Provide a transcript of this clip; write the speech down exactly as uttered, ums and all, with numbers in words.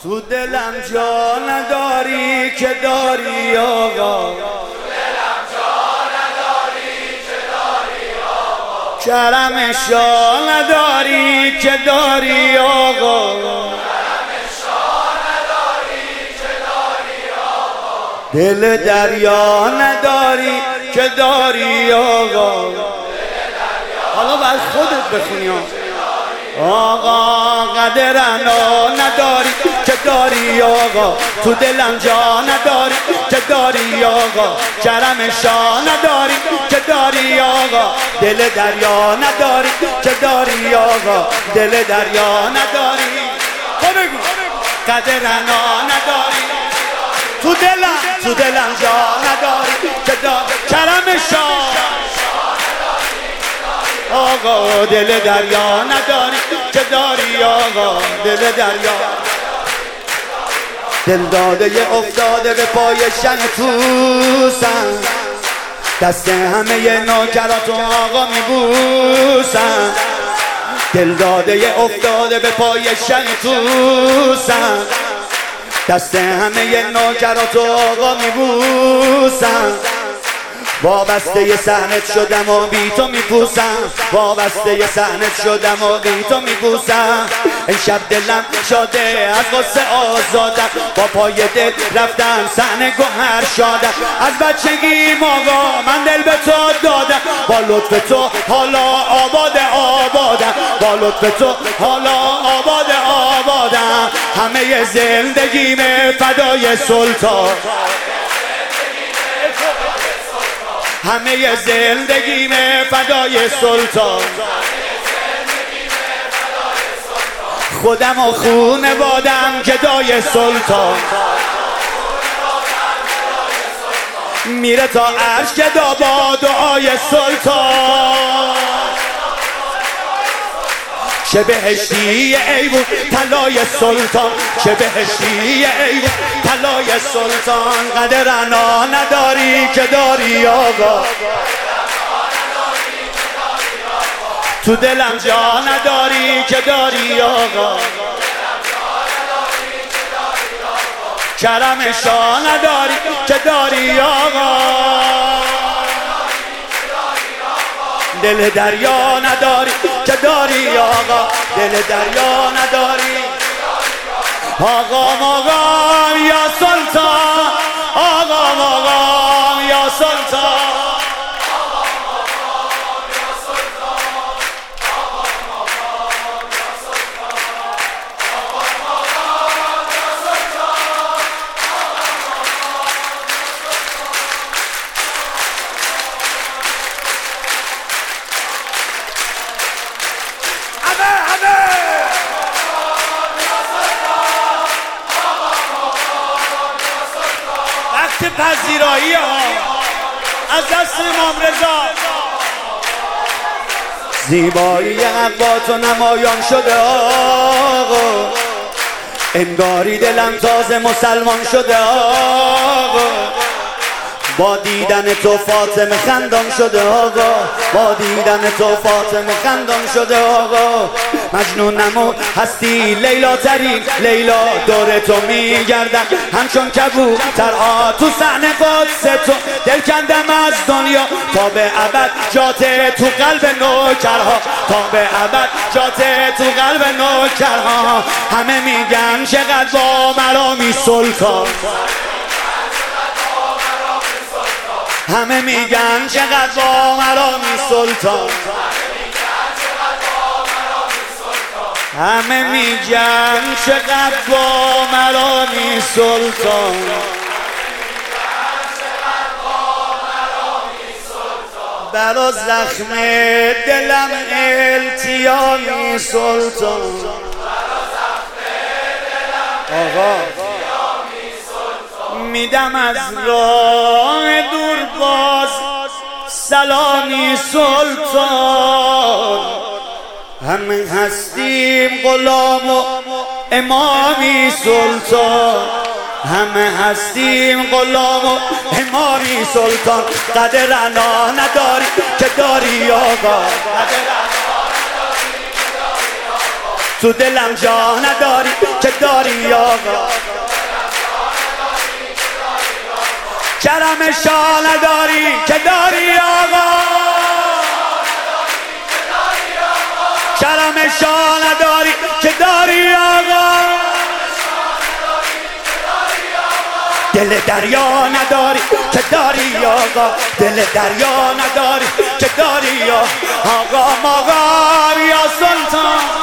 تو دلم جا نداری که داری آقا، کرم شاه نداری که داری آقا، دل دریا نداری که داری آقا. حالا باید خودت بخونی آقا. قدرنا نداری که داری آقا، تو دلم جا نداری که داری آقا، کرم شاه نداری که داری آقا، دل دریا نداری که داری آقا، دل دریا نداری. بگو قدرنا نداری، تو دلم تو دلم جا نداری که داری، کرم شاه آقا، دل دریا نداری که داری آقا، دل دریا. دل داده افتاده به پای شن توسن، دست همه نوکراتو آقا میبوسن. دل داده افتاده به پای شن توسن، دست همه نوکراتو آقا میبوسن. وابسته صحنت شدم و بی تو میپوسم، وابسته صحنت شدم و بی تو میپوسم. این شب دلم شده از غصه آزادم، با پای دل رفتم صحنه گوهر شادم. از بچگی آقا من دل به تو دادم، با لطف تو حالا آباد آبادم، با لطف تو حالا آباد آبادم. همه زندگیم فدای سلطان، همه زندگیم فدای سلطان. خودم و خونه بادم گدای سلطان، میره تا عرش گدا با دعای سلطان. چه بهشتی ایوون طلای سلطان، چه بهشتی ایوون طلای سلطان. قدرنا نداری که داری آقا، تو دلم جا نداری که داری آقا، کرم شاه نداری که داری آقا، دل دریا نداری که داری آقا، دل دریا نداری. آقا مقام یا سلطان، آقا مقام یا سلطان. پذیرایی ها از دست امام رضا، زیبایی عباس و نمایان شده آقا. انگاری دلم تازه مسلمان شده آقا، با دیدن تو فاطمه خندان شده آقا، با دیدن تو فاطمه خندان شده آقا. مجنونم و هستی لیلا ترین لیلا، دور تو میگردم همچون کبوتر ها تو صحنه قدس تو. دل کندم از دنیا تا به ابد جات تو قلب نوکرها، تا به ابد جات تو قلب نوکرها. همه میگن چقدر با مرامی سلطان، همه میگن چقدر با مرامی سلطان، همه میگن چقدر با مرامی سلطان. برا زخم دلم التیامی سلطان، آقا میدم از راه دور باز سلامی سلطان. همه هستیم غلام و امامی سلطان، همه هستیم غلام و امامی سلطان. قدرنا نداری که داری آقا، تو دلم جا نداری که داری آقا، کرم شاه نداری که داری آقا، کرم شاه نداری که داری آقا، دل دریا نداری که داری آقا، دل دریا نداری که داری آقا، آقا مغار یا سلطان.